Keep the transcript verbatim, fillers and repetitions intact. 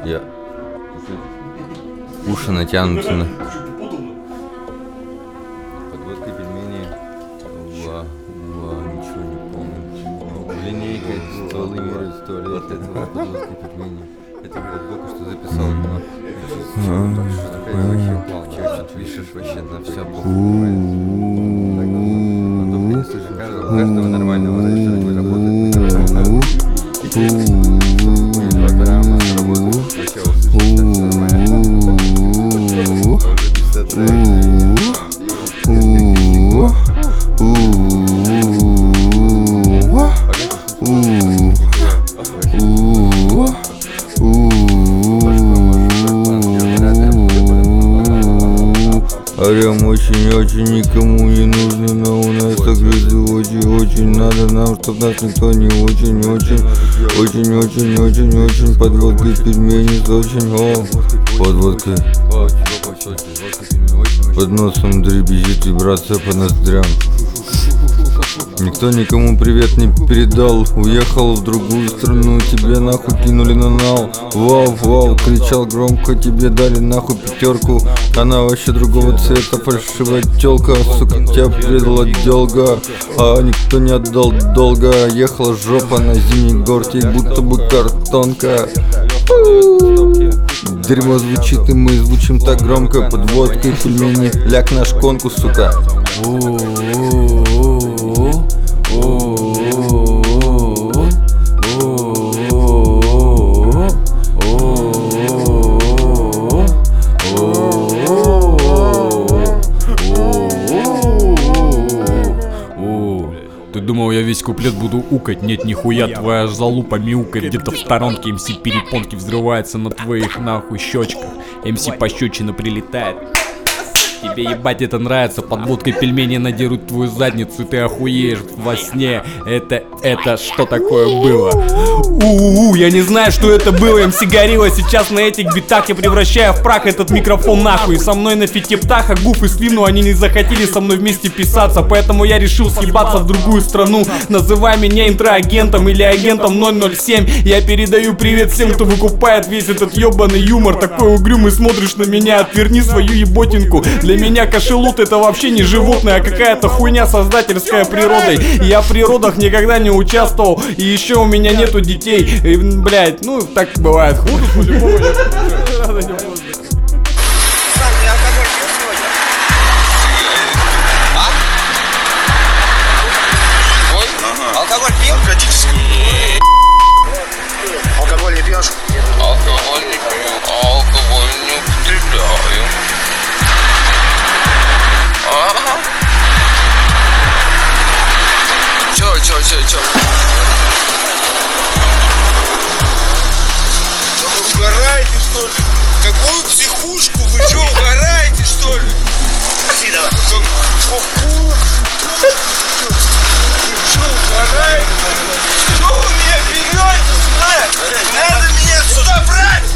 Я... Уши натянуты на... Подводка пельмени. Ва, ва, ничего не помню. Линейка, стволы меряют в туалете. Это подводка пельмени. Это говорят, только что записал. Такая вообще плавчая. Пишешь вообще на все. Каждого нормального человека работает. Два грамма работает. Сначала существенно нормально. Орем очень-очень никому не нужно, но у нас так очень-очень надо нам, чтоб нас никто не очень-очень, очень-очень-очень-очень подводкой пельмени с очень, о, подводкой. Под носом дребезжит вибрация по ноздрям. Никто никому привет не передал. Уехал в другую страну, тебе нахуй кинули на нал. Вау, вау, кричал громко, тебе дали нахуй пятерку. Она вообще другого цвета, фальшивая тёлка. Сука, тебя предала дёлга, а никто не отдал долга. Ехала жопа на зимней горке, будто бы картонка. Дерьмо звучит, и мы звучим так громко. Под водкой пельмени, ляг на шконку, сука. Ты думал, я весь куплет буду укать? Нет, нихуя, твоя залупа мяукает. Где-то в сторонке МС перепонки взрываются на твоих нахуй щечках. МС пощечина прилетает. Тебе ебать это нравится, под водкой пельмени надерут твою задницу, и ты охуеешь во сне. Это, это что такое было? У-у-у, я не знаю, что это было. МС Горилла сейчас на этих битах я превращаю в прах этот микрофон нахуй. И со мной на фите птаха, Гуф и Слину, они не захотели со мной вместе писаться. Поэтому я решил съебаться в другую страну. Называй меня интроагентом или агентом ноль ноль семь. Я передаю привет всем, кто выкупает весь этот ебаный юмор. Такой угрюмый смотришь на меня, отверни свою еботинку. Для меня кашелот это вообще не животное, а какая-то хуйня создательская природой. Я в природах никогда не участвовал, и еще у меня нету детей. И, блять, ну так бывает. Худу по-любому я надо не буду. Алкоголь пил? Алкоголь не пьешь? Алкоголь не пью, алкоголь не употребляю. Ага. Чё, чё, чё, чё? Да вы угораете, что ли? Какую психушку? Вы чё, угораете, что ли? Иди давай. Вы чё, угораете? Что вы меня берете сюда? Надо меня сюда брать!